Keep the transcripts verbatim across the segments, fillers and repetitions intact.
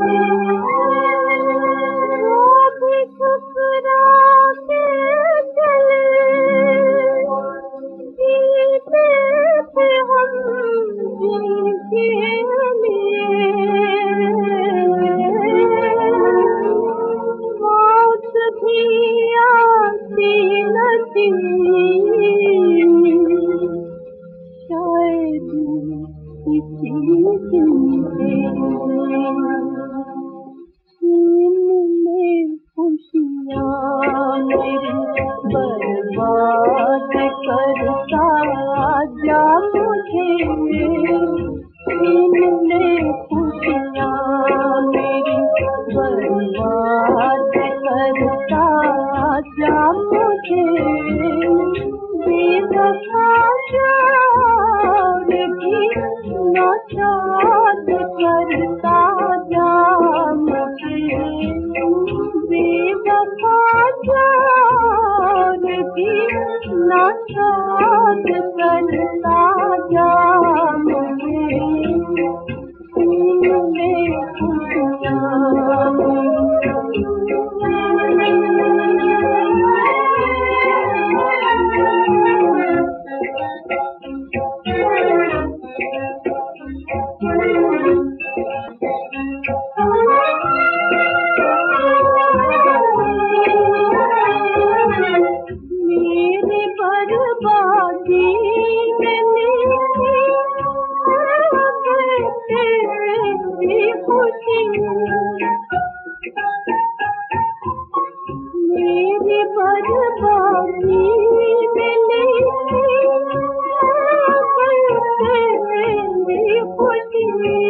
बर्बाद करता जा मुझे इनने खुशियाँ मेरी बर्बाद करता जा मुझे बेवफा जान भी नाचाद करता जा मुझे बेवफा जान भी नाचाद करता जा मुझे इनने खुशियाँ मेरी बर्बादी तेरी खुशी मेरी बर्बादी तेरी खुशी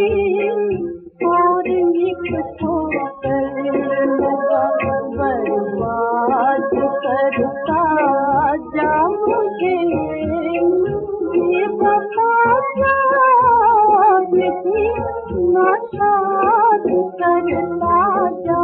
और एक ठोकर लगा बर्बाद करता जा मुझे बेवफा जान भी नाशाद करता जा